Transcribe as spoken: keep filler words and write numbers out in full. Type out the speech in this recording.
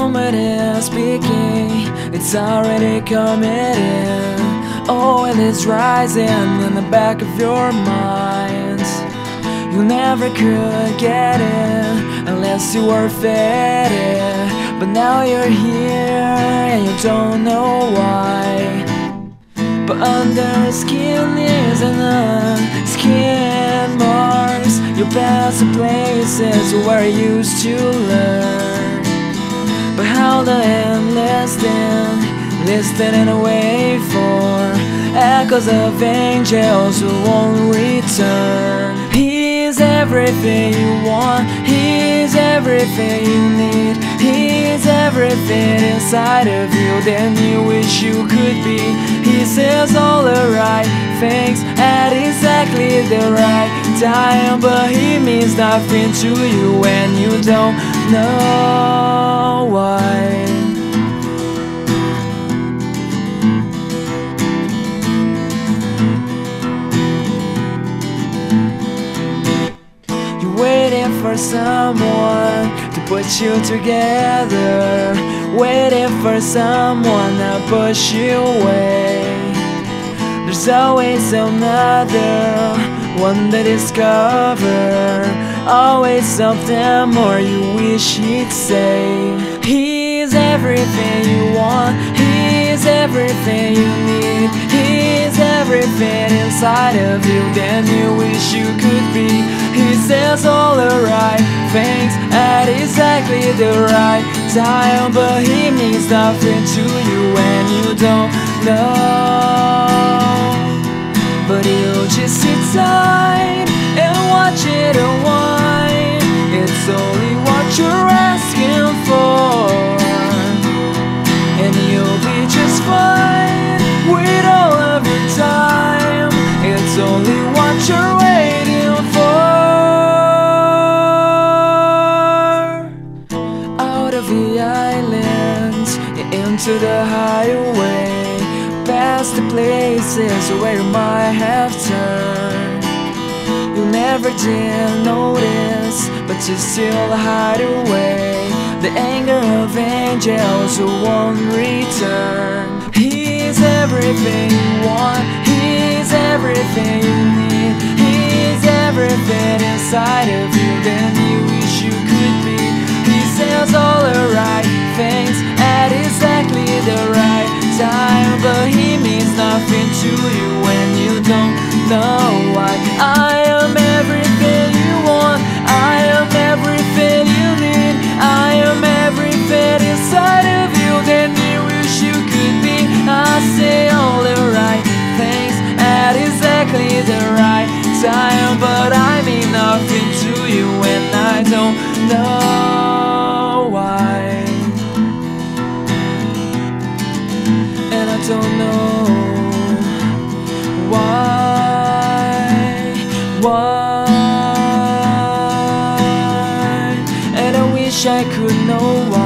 moment is speaking, it's already committed. Oh, it is rising in the back of your mind. You never could get it unless you were fed it. But now you're here and you don't know why. But under skin isn't a skin marks. You pass the places where you used to learn. But how the end listening, listening and wait for echoes of angels who won't return. He's everything you want, he's everything you need, he's everything inside of you that you wish you could be. He says all the right things at exactly the right time, but he means nothing to you when you don't know why. Waiting for someone to put you together, waiting for someone to push you away. There's always another one to discover, always something more you wish he'd say. He's everything you want, he's everything you need, he's everything inside of you that you wish you could be. He says all the right things at exactly the right time, but he means nothing to you when you don't know. But you'll just sit tight and watch it unwind. It's only what you're asking for, and you'll be just fine with all of your time. It's only what you're waiting for. Out of the islands, into the highway, past the places where you might have turned. You never did notice, but you still hide away the anger of angels who won't return. He's everything you want, he's everything you need, he's everything inside of you that you wish you could be. He says all the right things at exactly the right time, but he means nothing to you when you don't know why. I am everything you want, I am everything you need, I am everything inside of you that you wish you could be. I say all the right things at exactly the right time, but I mean nothing to you when I don't know why. And I don't know why, why, and I wish I could know why.